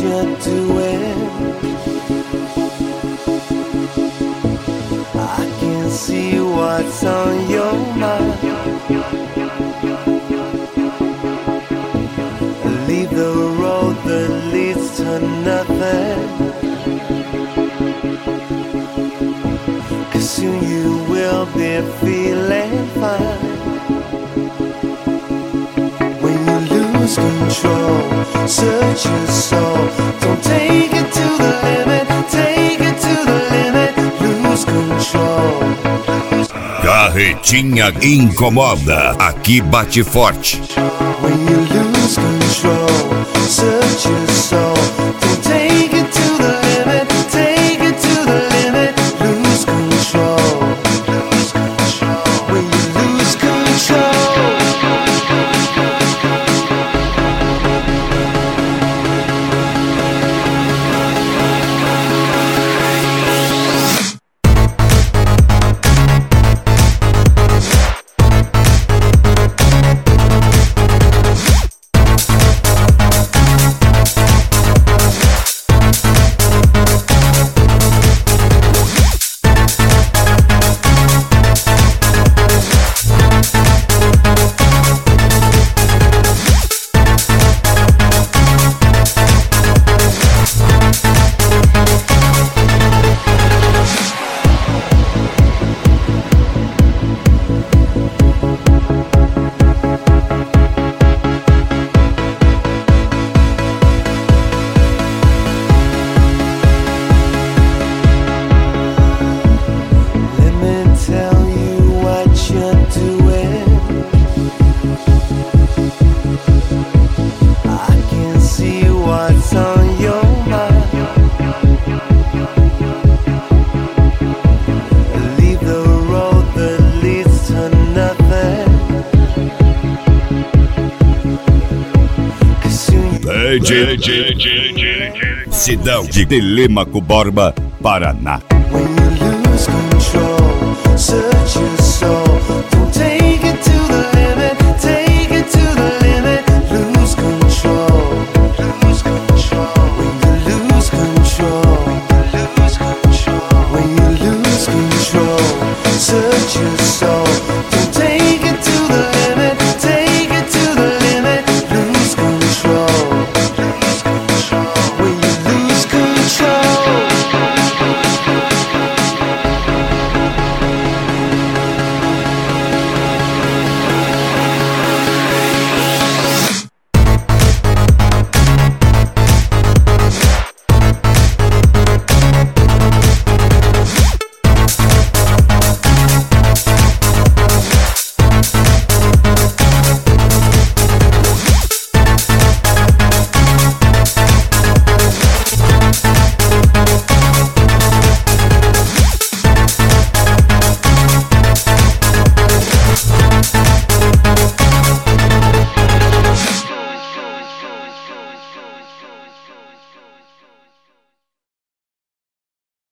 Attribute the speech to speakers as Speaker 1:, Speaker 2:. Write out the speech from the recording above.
Speaker 1: you're doing. I can see what's on your mind. Leave the road that leads to nothing, 'cause soon you will be feeling fine. When you lose control, search your soul. Don't take it to the limit, take it to the limit. Lose control.
Speaker 2: Carretinha incomoda, aqui bate forte.
Speaker 1: When you lose control, search your soul. Don't take it to the limit, take it to the limit. Lose control. When you lose control.
Speaker 2: Cidão de Telêmaco Borba, Paraná.